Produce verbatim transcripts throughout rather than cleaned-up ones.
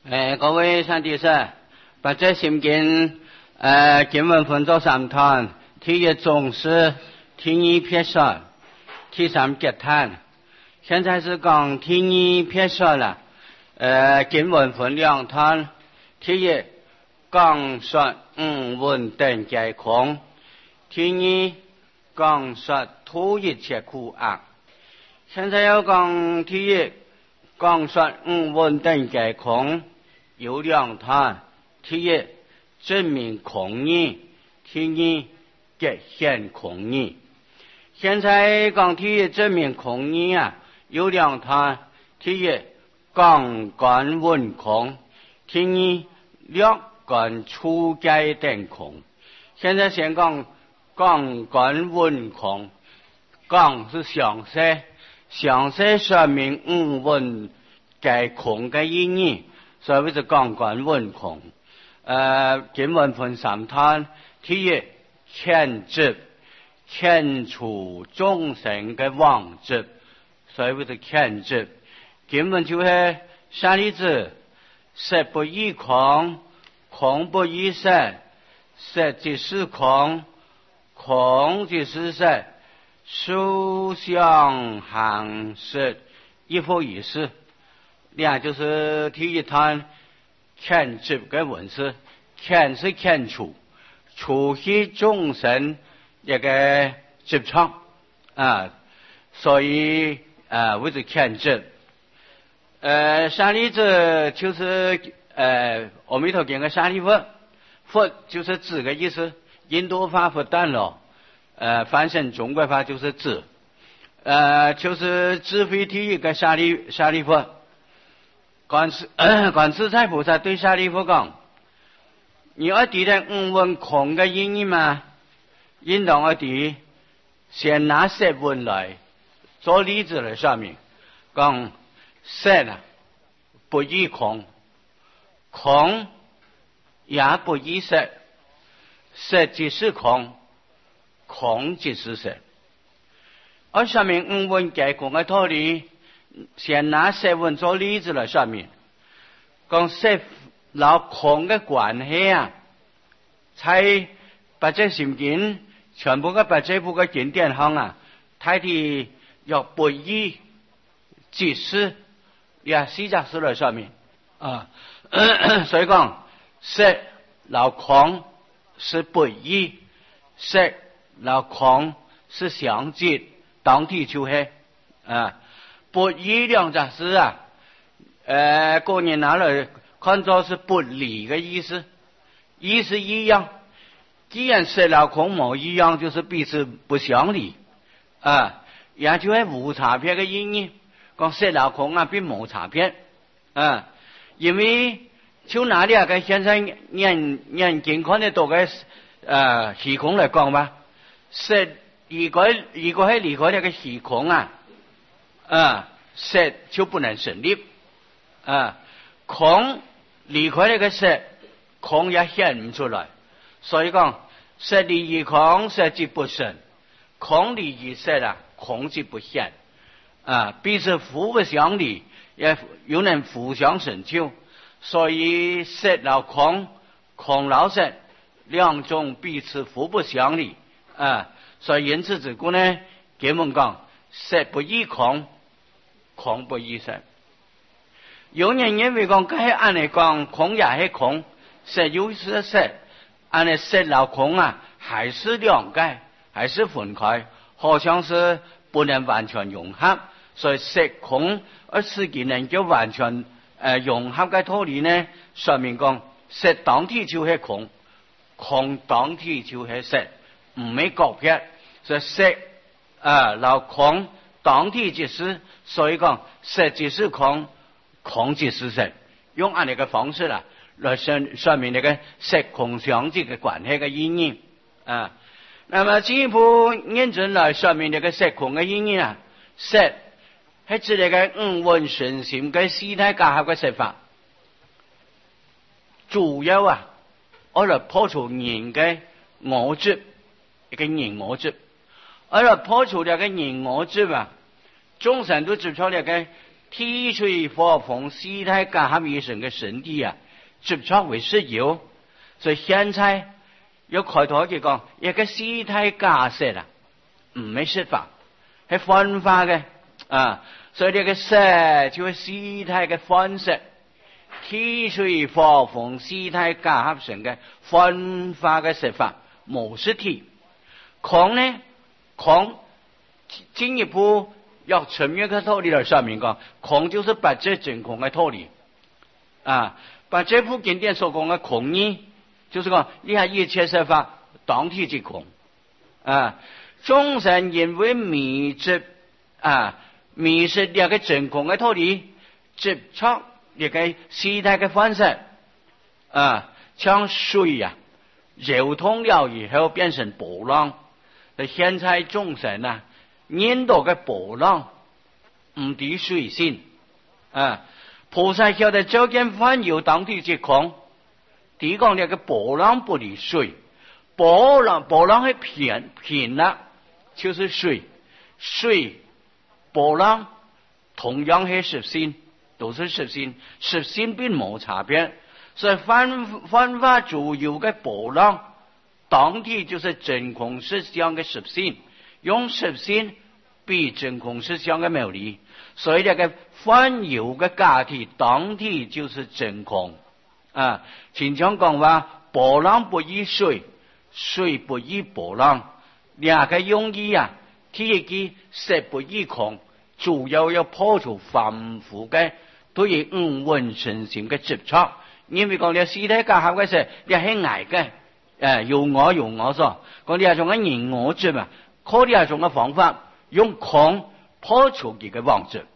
誒，各位兄弟師，把這心經誒經文分作三段，第一總是，第二撇說，第三結談。現在是講第二撇說了，誒經文分兩段，第一講說五蘊等皆空，第二講說土一切苦厄。現在要講第一講說五蘊等皆空。有兩段，第一證明空義，第二結顯空義。現在講第一證明空義啊，有兩段，第一講觀蘊空，第二略觀處界等空。現在先講講觀蘊空，講是詳細，詳細說明五蘊皆空嘅意義。所以就講觀蘊空，誒經文分三段，第一牽執，牽除眾生嘅妄執，所以就牽執。經文就係舍利子，色不異空，空不異色，色即是空，空即是色，受想行識，亦復亦是。兩就是第一段牽執嘅文字，牽是牽除，除是眾生一個執着啊，所以啊為之牽執。呃，舍利子就是呃阿彌陀經嘅舍利弗，佛就是智嘅意思，印度法佛誕咯，呃翻成中國法就是智，呃就是智慧第一個舍利舍利弗。觀自觀自在菩薩對舍利弗講：你要知道五蘊空嘅意義嘛？應當我哋先拿色蘊來做例子來說明，講色啊不異空，空也不異色，色即是空，空即是色。而說明五蘊皆空嘅道理。先拿色蘊做例子來說明，講色老空嘅關係啊，在八隻心經全部嘅八隻部嘅經典上啊，睇啲有不異即是也四隻事來說明啊，所以講色老空是不異，色老空是相即，當體就係啊。不異兩隻事啊，呃，個人拿來看作是不離的意思，意思一樣。既然色老空冇一樣，就是彼此不相離啊，也就係無差別的意義。講色老空啊，並冇差別啊，因為就拿兩個現在眼眼睛看得到嘅呃虛空來講吧，色如果如果係離開那個虛空啊。啊，色就不能成立啊！空離開那個色，空也顯唔出來。所以講，色離於空，色即不生；空離於色啦，空即不顯。啊，彼此互不相離，也有能互相成就。所以色老空，空老色，兩種彼此互不相離。啊，所以因此之故呢，經文講色不異空。空不異色，有人認為講，該按嚟講，空也係空，色又是色，按嚟色老空啊，還是兩界，還是分開，好像是不能完全融合。所以色空而實際能夠完全誒融合嘅道理呢，說明講色當體就係空，空當體就係色，唔係割撇。所以色啊老空。當體即是，所以講色即是空，空即是色，用按呢個方式啦，來說說明呢個色空相即嘅關係嘅意義啊。那麼進一步驗證來說明呢個色空嘅意義啊，色係指呢個五蘊順心嘅四體結合嘅色法，主要啊，我嚟破除人嘅我執，一個人我執。而破除了個人我執啊，眾生都執出了個天水火风四态结合而成嘅身體啊，接觸為實有。所以現在有開頭佢講，一個四態假設啊，唔係實法，係分化嘅啊。所以呢個實就係四態嘅分實，天水火風四態結合成嘅分化嘅實法，無實體。空呢？空進一步要全面嘅道理來說明講，空就是八者真空嘅道理啊。八者部經典所講嘅空義，就是講你係一切實法當體即空啊。眾生因為迷執啊，迷失呢個真空嘅道理，執着呢個四態嘅方式啊，像水啊流通了以後變成波浪。現在眾生啊，引導嘅波浪唔抵水先啊！菩薩曉得照見凡有當體即空，第講呢個波浪不離水，波浪波浪係平平啦，就是水水波浪同樣係實性，都是實性，實性並冇差別。所以凡凡法主有嘅波浪。當體就是真空實相嘅實性，用實性比真空實相嘅妙理，所以呢個凡有嘅假體，當體就是真空啊。經常講話，波浪不異水，水不異波浪，兩個用意啊，第一個實不異空，主要要破除凡夫嘅對於五蘊身心嘅執着，因為講你四體結合嘅時候，你係捱嘅。誒，有我有我所，講呢一種嘅人我執啊，靠呢一種嘅方法，用空破除佢嘅妄執。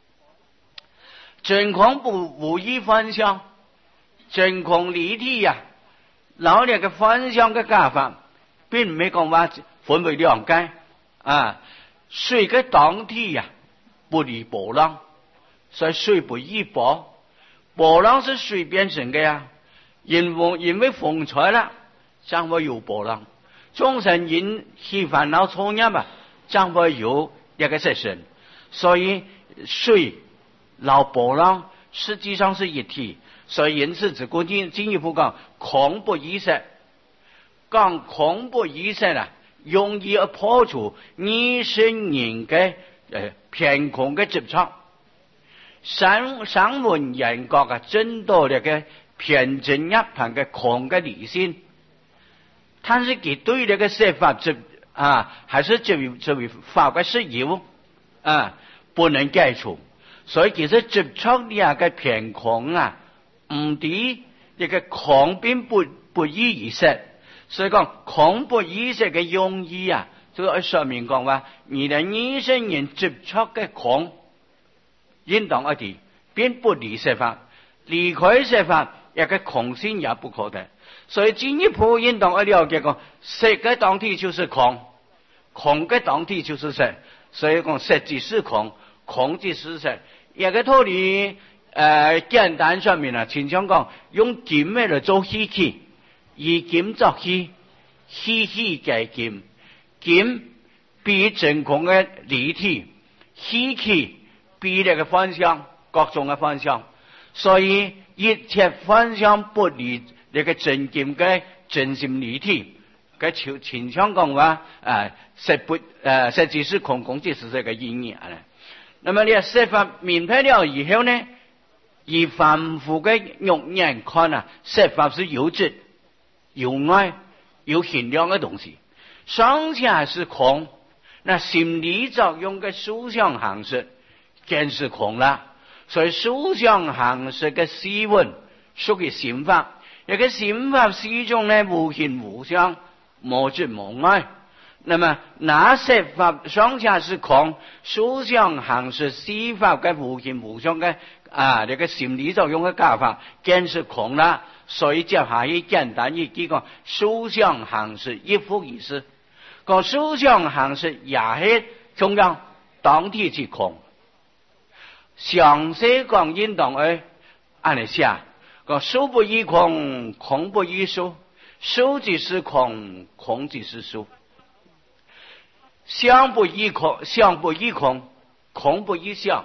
真空不無異分相，真空離體呀，老呢個分相嘅解法，並唔係講話分為兩界啊。水嘅當體呀，不離波浪，所以水不異波，波浪是水變成嘅呀，因為因為風吹啦。將會有波浪，眾生因起煩惱錯念啊，將會有一個實身。所以水撈波浪實際上是一體，所以因此自古進進一步講空不異實，講空不異實啦，容易而破除二生人嘅誒偏空嘅執着。三三文人覺啊，真多嘅嘅偏真一盤嘅空嘅理性。但是佢對呢個說法執啊，還是作為作為法嘅實有啊，不能解除。所以其實執着呢個偏空啊，唔抵呢個空並不不異而實。所以講空不異實嘅用意啊，就喺上面講話，你的二生人執着嘅空，應當一啲，並不離實法，離開實法，一個空性也不可得。所以進一步引導我了解講，實嘅當體就是空，空嘅當體就是實。所以講實即是空，空即是實。一個道理，誒簡單上面啊，經常講用金嚟做稀器，以金作稀，稀稀計金，金比真空嘅離體，稀器比呢個方向，各種嘅方向。所以一切方向不離。呢個真金嘅真心離體，嘅前前場講話啊，實不誒實即是空，空即是這個意義啊。那麼你實法明白了以後呢，以凡夫嘅肉眼看啊，實法是有質、有愛、有限量嘅東西，尚且是空，那心理作用嘅思想行識更是空啦。所以思想行識嘅思維屬於心法。一個心法始終呢，無形無相，無質無愛。那麼那實法尚且是空，思想行識思法嘅無形無相嘅啊，呢、這個心理作用嘅解法更是空啦。所以接下去簡單一句講，思想行識一副意思。講思想行識也係同樣當體即空。詳細講應當誒，按嚟寫。講思不異空，空不異思，思即是空，空即是思。想不異空，想不異空，空不異想。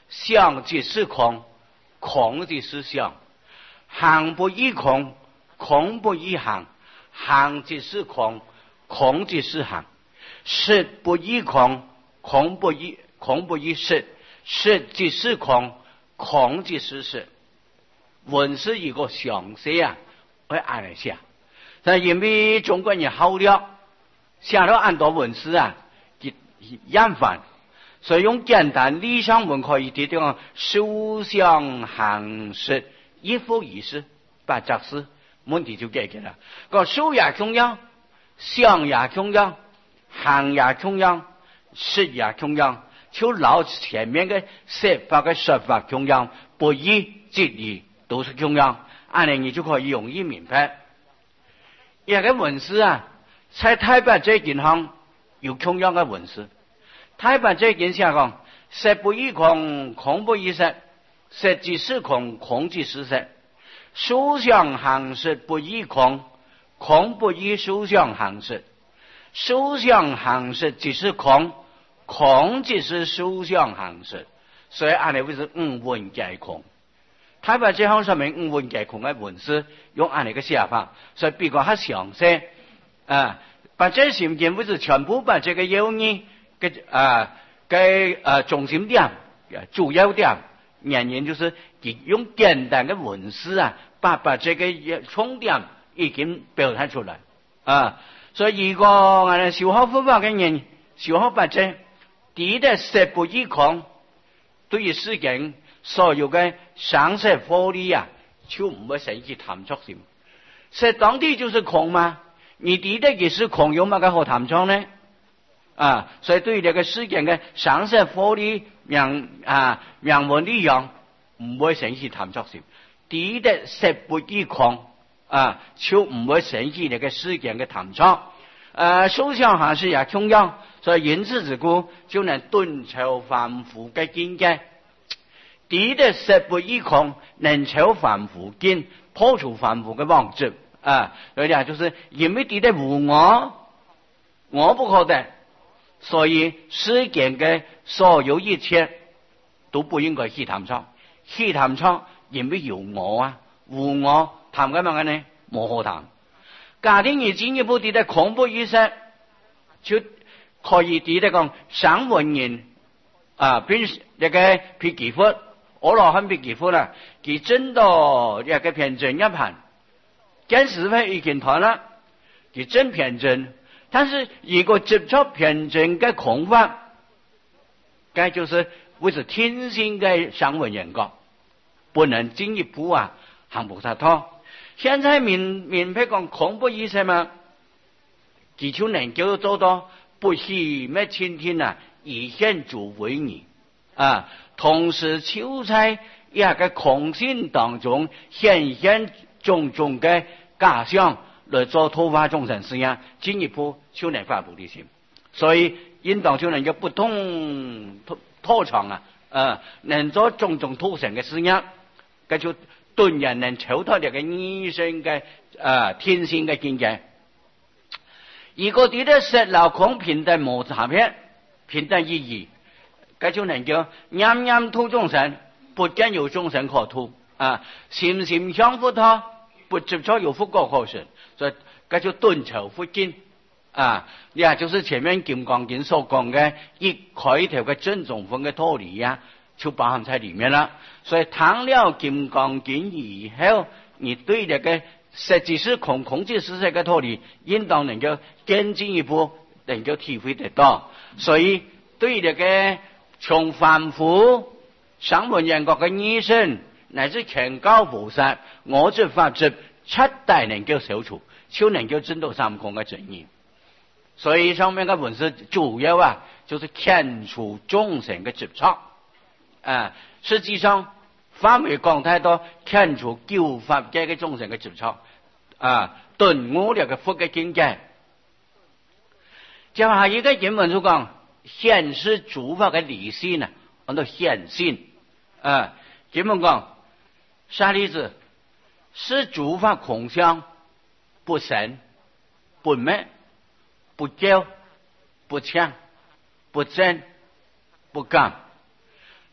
想即是空，空即是想。行不异空，空不异行。行即是空，空即是行。识不异空，空不异空不异识。识即是空，空即是识。文是一个详细啊，会按来写。但因为中国人好了，写了很多文字啊，厌烦，所以用简单理想文可以提到思想行识一副一式八则式，问题就解决了。个思也重要，想也重要，行也重要，识也重要，就老前面的说法的说法重要，不义即义都是重要，按呢你就可以容易明白。一个文字啊，在太白这件上有重要的文字。太白这件下讲，识不异空，空不异识，识即是空，空即是识。思想行识不异空，空不异思想行识。思想行识即是空，空即是思想行识。所以按呢为是五文皆空。太白这项上面五文皆空的文字，用按呢个写法，所以比较较详细啊。把这心经为是全部把这个要义嘅啊嘅啊重心点、主要点，原因就是用简单的文字啊，把把这个重点已经表达出来啊。所以如果我哋修好佛法嘅人，修好把这第一的识不异空，对于世間所有嘅常識法理啊，就唔會生起貪著心。識當地就是空嘛，你第一的也是空，有乜嘅好貪著呢？啊，所以對於這個世間嘅常識法理名啊名文理樣，唔會生起貪著心。第一的識不異空啊，就唔會生起這個世間嘅貪著。呃，思想行識也重要，所以因此之故就能頓超凡夫嘅境界。第一的識不異空，能超凡夫境，破除凡夫嘅妄執啊。所以啊，就是因為第一的無我，我不可得，所以世間嘅所有一切都不應該去貪著，去貪著，因為有我啊，無我談緊乜嘢呢？冇可談。假定你進一步啲的空不異識，就可以啲的講上文人啊，變那個辟支佛，阿羅漢辟支佛啦，佢真到那個偏真一盤，見識會已經談啦，佢真偏真，但是如果接觸偏真嘅空法，該就是為是天性嘅上文人格，不能進一步啊行菩薩道。現在明明白講空不異識嘛，佢就能夠做到不虛咩傾聽啊，以現諸為義啊，同時就在一個空性當中顯現種種嘅假象來做突發眾生事業，進一步就能發菩提心。所以應當就能夠不同拖長啊，啊，能做種種突成嘅事業，咁就頓然能超脱這個異生嘅啊天性嘅境界。如果啲咧識流空平等無差別，平等意義，咁就能夠啱啱度眾生，不見有眾生可度啊，心心相互托，不執着有福果可成，所以咁就頓超佛境啊，也就是前面金剛經所講嘅一開頭嘅真宗分嘅道理呀，就包含在裏面啦。所以談了金剛經以後，你對這個實際是空，空即是這個道理，應當能夠更進一步能夠體會得到。所以對這個從凡夫上文人格嘅醫生，乃至全教菩薩，我執法執七大能夠消除，就能夠證到三空嘅真義。所以上面嘅文字主要啊，就是遣除眾生嘅執着啊。實際上範圍講太多，遣除九法界嘅眾生嘅執着啊，頓悟了嘅佛嘅境界。接下一個經文就講顯示諸法嘅理性啊，叫做顯性啊。經文講啥例子？是諸法空相，不生不滅，不垢不搶不增不減。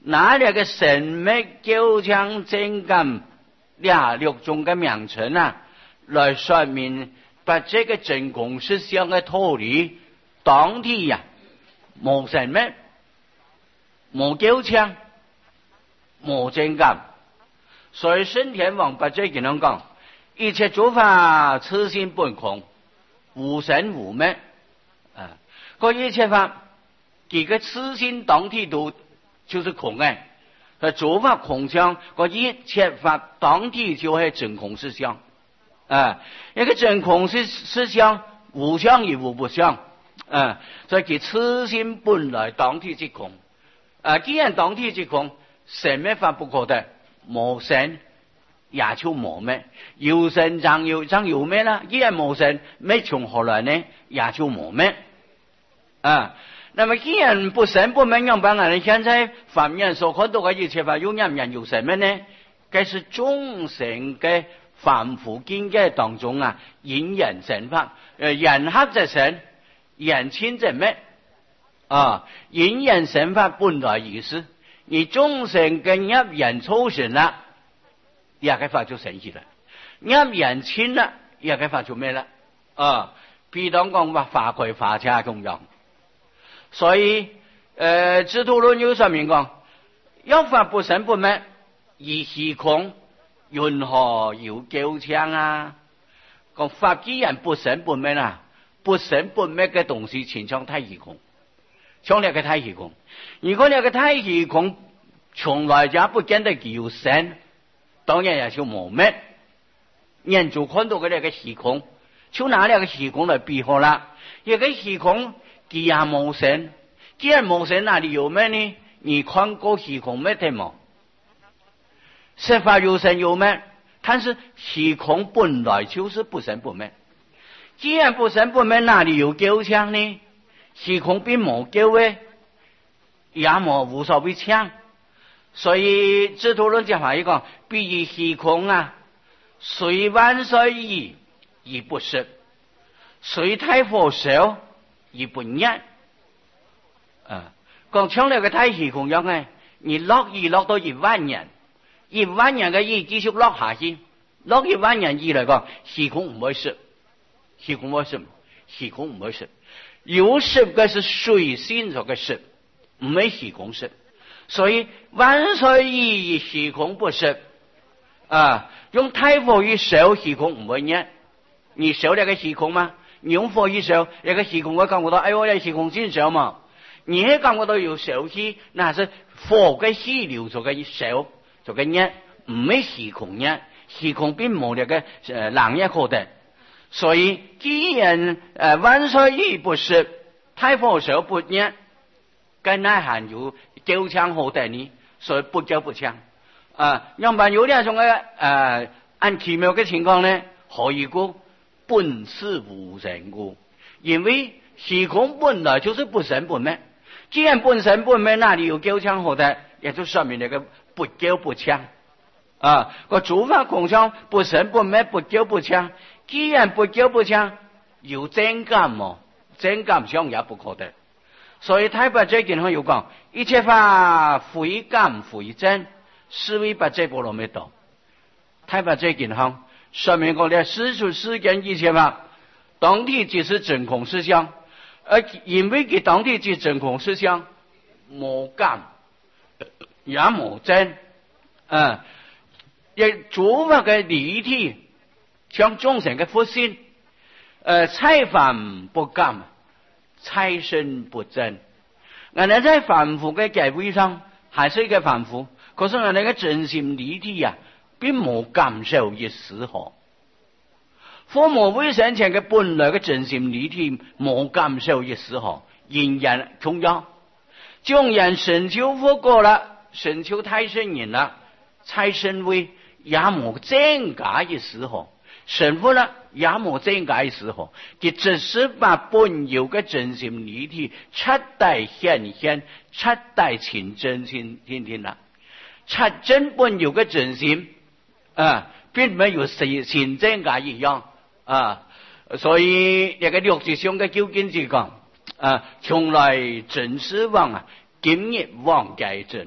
拿两个神秘九腔真感俩六种嘅名称啊，来说明把这个真空思想嘅道理，当地呀、啊，冇神秘，冇九腔，冇真感，所以升天王把这个人讲，一切诸法此心本空，无神无灭啊，个一切法，几个此心当体都。就是空哎，佢诸法空相，個一切法當體就係真空思想，啊，一個真空思思想無相而無不相，啊，所以佢此心本來當體即空，啊，既然當體即空，什麼法不可得？無神也就無滅，有神將有將有滅啦，既然無神，滅從何來呢？也就無滅，啊。那麼既然不神不滅樣辦啊？你現在凡面所看到嘅一切法，有乜人有什麼呢？這是眾生嘅凡夫境界當中啊，因緣成法，誒，緣合則成，緣親則滅，啊，因緣成法本來如是，而眾生嘅入緣粗成啦，也嘅法就成起來，入緣親啦，也嘅法就咩啦？啊，譬如講話法規法車咁樣。所以，呃，智度論有說明講，一法不生不滅，而虛空，云何有九腔啊？講法既然不生不滅啊，不生不滅嘅東西，全像太虛空，像那個太虛空。如果那個太虛空從來就不見得有生，當然也就無滅。人就看到嘅那個虛空，就拿那個虛空來比好啦，一個虛空。既然無神，既然無神，哪裡有滅呢？你看過虛空滅的冇？實法有神有滅，但是虛空本來就是不生不滅。既然不生不滅，哪裡有九腔呢？虛空並冇九嘅，也冇無所謂腔。所以智度論就話一個，比喻虛空啊，雖萬歲異而不實，雖太火燒。而本一，啊，講將來嘅太虛空樣嘅，你落雨落到一萬年，一萬年嘅雨繼續落下去，落一萬年雨嚟講，虛空唔會濕，虛空唔會濕，虛空唔會濕，有濕嘅是水先咗嘅濕，唔係虛空濕，所以萬歲雨虛空不濕，啊，用太火一燒虛空唔會熱，你燒那個虛空嗎？你用火一燒，一個虛空我感覺到，哎呦，有虛空先燒嘛。你也感覺到有燒氣，那是火嘅氣流做嘅燒，做嘅熱，唔係虛空熱，虛空並冇那個誒冷熱可得。所以既然誒萬歲雨不濕，太火燒不熱，跟內涵有九腔可得呢，所以不九不腔。啊，樣板有兩種嘅誒按奇妙嘅情況呢，可以講。本是無人故，因為虛空本來就是不生不滅。既然不生不滅，那裡有九腔可得，也就說明那個不九不腔啊。個諸法空相不生不滅，不九不腔。既然不九不腔，有真感麼？真感相也不可得。所以太白這經上有講，一切法非感非真，是為不這波羅蜜多。太白這經上。說明講咧，世出世間一切法，當體即是真空思想，而因為佢當體即真空思想，無感也無真，啊，亦諸法嘅離體，像眾生嘅佛性，誒，菜凡不感，菜身不真。我哋在凡夫嘅界位上，還是一個凡夫，可是我哋嘅真心離體呀、啊。並冇感受一絲毫，父母未生前嘅本來嘅真心離體冇感受一絲毫，仍然重要。縱然神求佛過啦，神求太上人啦，太上位也冇增加一絲毫，神佛啦也冇增加一絲毫，佢只是把本有嘅真心離體徹底顯現，徹底清真先天天啦，徹真本有嘅真心。啊，並沒有新增加一樣啊，所以這個六字上嘅究竟是講啊，從來真是妄啊，今日妄計真，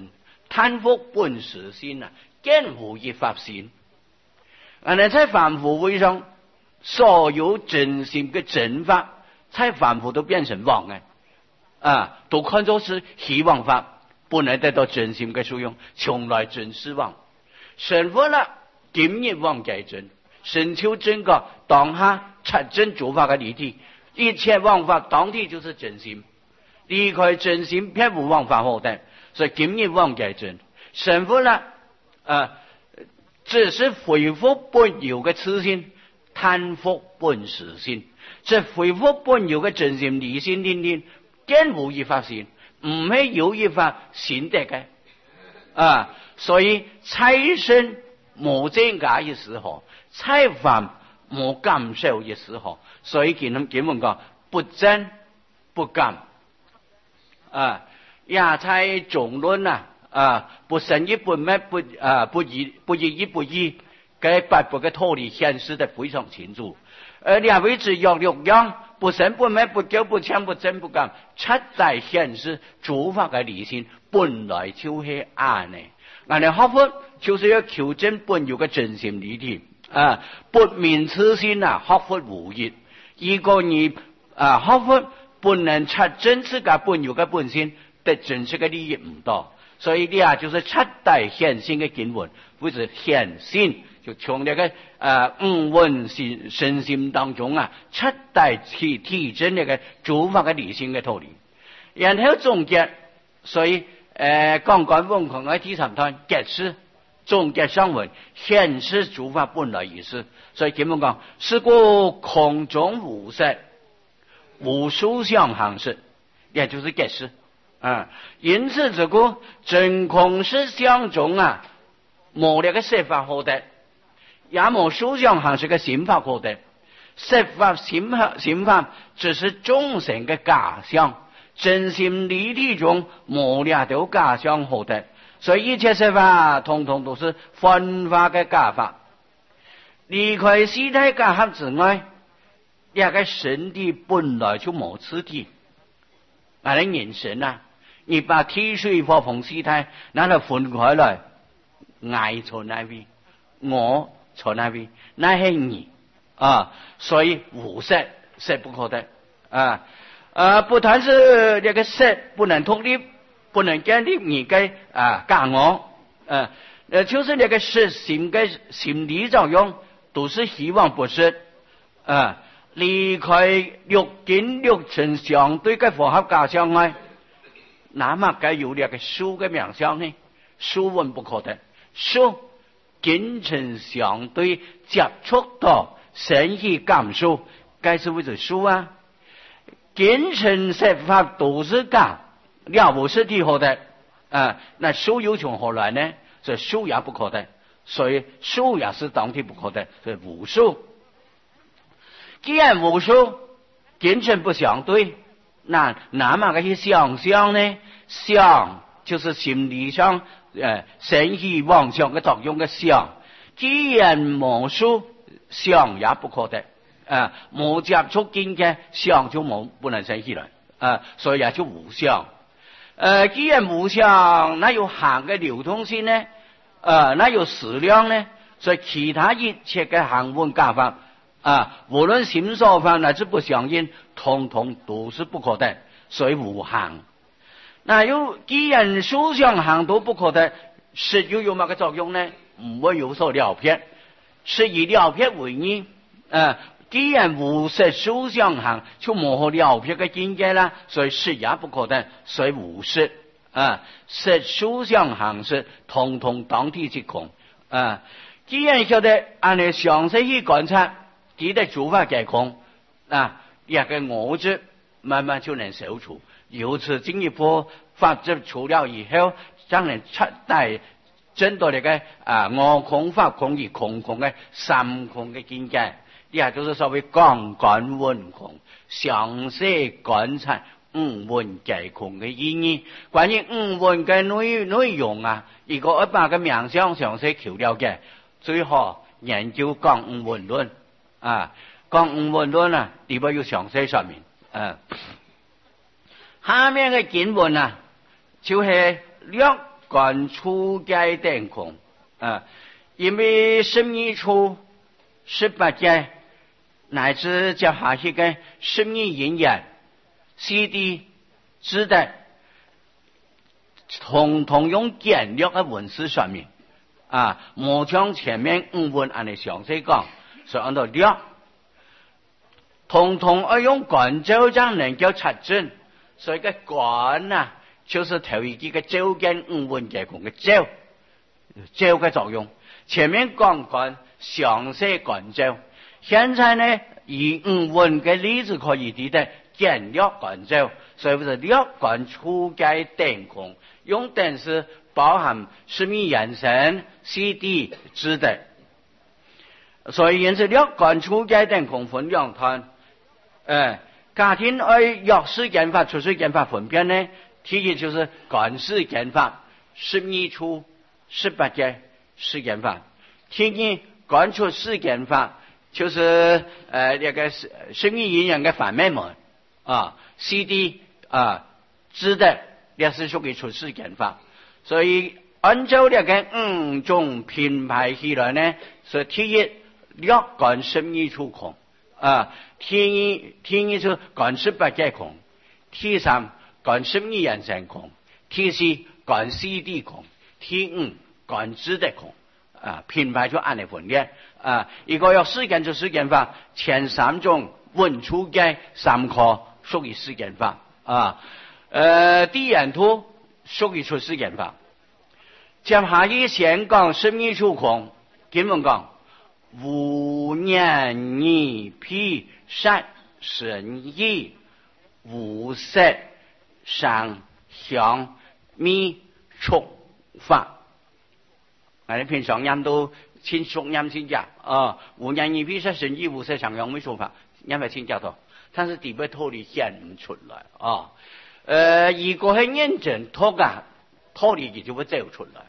贪福本实心啊，见无一法心。啊，那在凡夫位上，所有真心的正法，在凡夫都变成妄啊，啊，都看作是希望法，不能得到真心的使用，从来真是妄。成佛了，今日妄解真，神求真个当下察真诸法的理体，一切妄法当体就是真心，离开真心，偏无妄法后代。所以今日妄解真，成佛了，啊，只是恢复本有的痴心，贪福本实心，这恢复本有的真心理心念念，见无一法心，唔係有一法心得嘅，啊，所以财身冇增加嘅時候，财法冇減少嘅時候，所以見佢見問講不增不減，啊，也在總論啊。啊，不生一不滅不啊不一不一一不一，該八部嘅道理顯示得非常清楚。而兩位之有六樣，不生不滅不久不強不增不減，七大顯示諸法嘅理性本來就是安呢。我哋學佛就是要求證本有嘅真心理體啊，不明此心啊，學佛無益。如果你啊學佛不能察證自己本有嘅本性，得真實嘅利益唔多。所以呢啊，就是七大顯性嘅經文，或者顯性，就從呢個誒五蘊心身心當中啊，七大體體證呢個諸法嘅理性嘅道理。然後總結，所以誒講講文空嘅第三段結釋，總結上文，顯示諸法本來如是。所以經文講，是故空中無色，無數相行識，也就是結釋。啊，因此這個真空是相中啊，冇呢個色法可得，也冇數相行識嘅心法可得。色法心法心法只是眾生嘅假象，真心理體中冇呢條假象可得，所以一切色法統統都是幻化嘅假法。離開四諦假合之外，呢個身體本來就冇此體，我哋人生啊。你把體水火風四諦拿嚟分開來，愛從那邊，我從那邊，那係你啊，所以無色色不可得啊啊！不但是這個色不能脫離，不能建立你嘅啊假我，啊，呃，就是那個色心嘅心理作用，都是希望不是啊，離開六根六塵相對嘅符合假象外。那麼該有兩個數嘅名相呢？數文不可得，數根塵相對接觸到生起感受，該是為咗數啊。根塵色法都是假，了無實體可得啊。那數又從何來呢？所以數也不可得，所以數也是當體不可得，所以無數。既然無數，根塵不相對。那那麼個是想象呢？想就是心理上誒生起妄想嘅作用嘅想。既然無數，想也不可得啊，無接觸見嘅想就冇不能生起來啊，所以也就無想。誒、呃，既然無想，那有行嘅流通性呢？啊，那有時量呢？所以其他一切嘅行運假法。啊，無論心所法乃至不相應，統統都是不可得，所以無行。那有既然數相行都不可得，實又有乜嘅作用呢？唔會有所了撇，是以了撇為義。啊，既然無實數相行，就冇可了撇嘅境界啦，所以實也不可得，所以無實。啊，實數相行是統統當體即空。啊，既然曉得按你詳細去觀察。記得諸法皆空啊，一個我執慢慢就能消除。由此進一步法執除了以後，將能出大真到那個啊我空法空與空空嘅三空嘅境界。呢就是所謂剛感運空，詳細觀察五蘊皆空嘅意義。關於五蘊嘅內內容啊，如果一百個名相詳細求了解，最好研究講五蘊論。啊，講五蘊論啊，裏邊有詳細說明。啊，下面嘅經文啊，就係略管出界定空啊，因为十二处、十八界乃至接下去嘅十二因缘、C D、知的，统统用简略嘅文字说明啊，冇像前面五文按你详细讲，所以按照略，统统要用管咒将能够查证，所以嘅管啊。就是头一句嘅咒跟五文嘅講嘅咒，咒嘅作用。前面講講詳細講咒，現在呢以五文嘅例子可以睇得簡略講咒，所以是略講出界定空，用的是包含十二眼神、C D 知的，所以因此略講出界定空分兩段。誒，家庭愛藥事件法、出事件法分辨呢？第一就是管事件法，十二处、十八界事件法。第二管出事件法，就是呃那个十二因缘的反面门啊 ，C D 啊，知的也是属于出事件法。所以按照那个五种品牌起来呢，是第一略管十二处空啊，第二第二是管十八界空，第三。管十二人成空，第四管 C D 空，第五管知的空，啊，品牌就按嚟分嘅，啊，如果有事件就事件法，前三種文出嘅三科屬於事件法，啊，呃，第二圖屬於出事件法。接下去先講十二處空，經文講無念二辟殺神意無色。上香密觸法，我哋平常音都先熟音先講啊。無念二辟殺神意無色上香密觸法，因為先教到，但是點解脫離顯唔出來啊？呃，如果係認真脫噶，脫離佢就會走出來。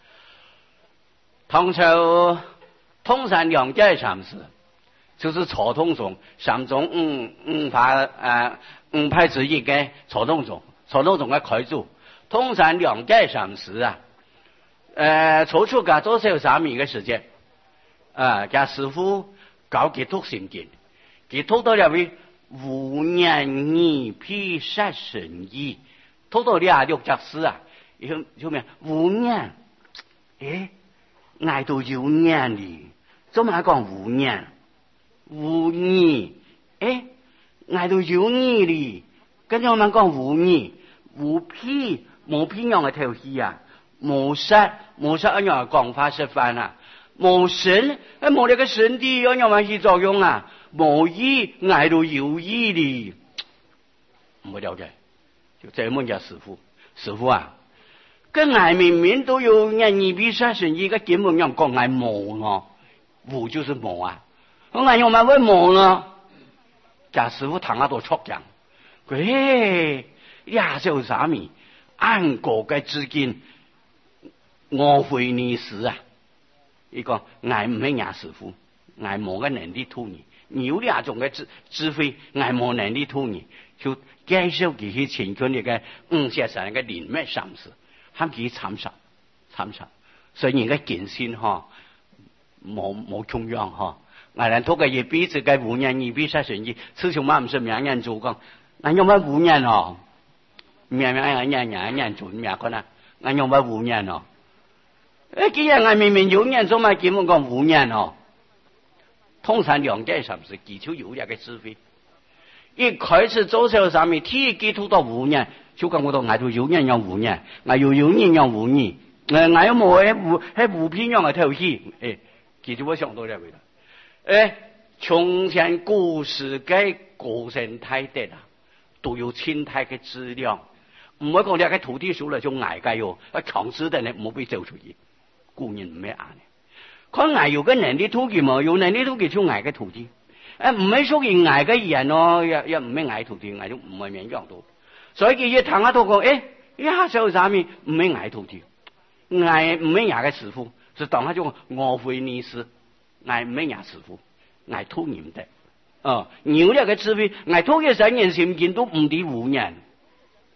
唐朝通山良介禪師，就是曹洞宗三種五五派誒五派之一嘅曹洞宗。曹洞宗嘅開祖通山良介禪師啊，誒初初嘅做小三年嘅時間，啊，家師傅搞結督心經，結督到了位無念二辟殺神意，讀到廿六隻詩啊，叫叫咩？無念，誒，挨到有念哩，做咩講無念？無念，誒，挨到有念哩。跟住我們講無義、無辟、無辟樣嘅條氣啊，無殺、無殺一樣嘅講法示範啊，無神，誒冇呢個神啲一樣嘅起作用啊，無義挨到有義哩，唔會了解，就這麼叫師傅，師傅啊，跟挨明明都有人二辟殺神意嘅根本樣講挨無哦，無就是無啊，我挨用乜會無呢？家師傅躺喺度戳講。喂，廿少啥咪按國嘅資金，我會你死啊！呢個挨唔係廿師傅，挨冇嘅能力吐你，有兩種嘅智智慧，挨冇能力吐你，就介紹佢去前佢哋嘅五石神嘅連咩三事，喊佢參實參實，所以而家健先嗬，冇冇中央嗬，挨人拖嘅嘢彼此嘅無念二辟殺神意，此處嘛唔是名人做講。俺用乜無念哦？命命俺人人人做咩個呢？俺用乜無念哦？誒，既然俺明明有念，做乜根本講無念哦？通常兩界上是基礎有一個智慧，一開始做小上面，第一基礎到無念，就講我到俺都有念樣無念，俺又有念樣無念，誒，俺又冇喺無喺無偏樣嘅頭氣，誒，其實我想到呢位啦，誒，從前古時嘅古人太德啦。都有清太嘅資料，唔會講你喺土地數嚟就挨計喎，啊強勢的人唔好俾走出去，故人唔咩硬嘅。佢挨有個能力土地嘛，有能力土地就挨嘅土地，誒唔係屬於挨嘅人咯，又又唔係挨土地，挨就唔係勉強到。所以佢一談下都講，誒，呀小啥咪唔係挨土地，挨唔係挨嘅師傅，就當下就我會你是挨唔係挨師傅，挨土人的。哦，有呢個智慧，挨土嘅神人心經都唔抵無念，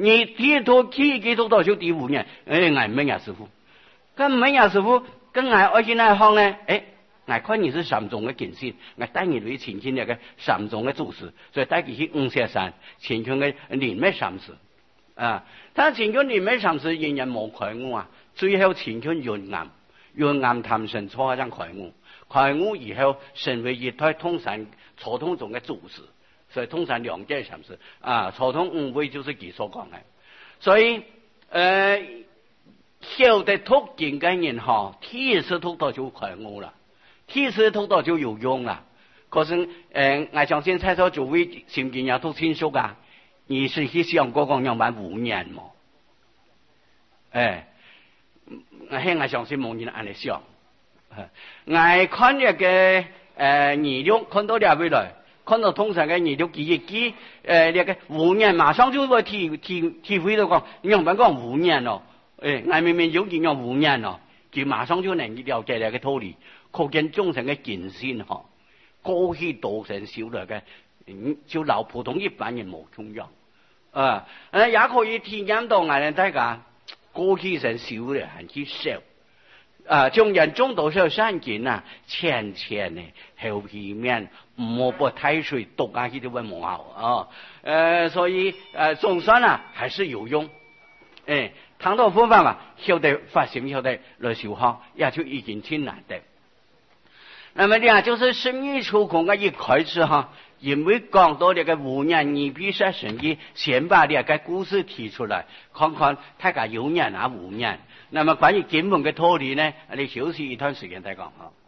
你第一托起基督徒就第五年，哎，俺没呀师傅，咁没呀师傅，跟俺而且那行呢，哎，俺看你是三种的敬信，俺带你去请请那个三种的主事，所以带佢去五石山，请求嘅灵咩三事啊，他请求灵咩三事，人人冇开悟啊，最后请求云岩，云岩谈神初一张开悟，开悟以后成为一胎通山初通中嘅主事。所以通常兩者三事啊，初通五位就是佢所講嘅。所以誒，曉得讀經嘅人嗬，第一次讀到就開悟啦，第一次讀到就有用啦。可是誒，我相信蔡所諸位心經也都清楚噶，你是去想嗰個樣版五年嘛？誒，我係我相信冇人按嚟想。我看呢個誒二六看到兩位來。看到通常嘅二六幾億幾誒，呢個五年馬上就會體體體會到講，你用唔講五年咯？誒，我明明有見用五年咯，就馬上就能了解呢個道理，可見眾生嘅見性嗬，過去道成少略嘅，就老普通一般人冇重要啊，誒也可以體驗到我哋大家過去成少略很去少。啊，中人中道上善見啊，淺淺呢，後皮面唔好太水毒啊，呢啲會冇好啊。呃，所以呃，總算啊，還是有用。誒，談到方法嘛，曉得發心，曉得來修學，也就已經挺難的。那麼呢，就是生意出空嘅一開始哈，因為講到呢個五年你必須生意，先把呢個故事提出來，看看大家有年啊五年。那麼關於經文嘅道理呢，你休息一段時間再講哈。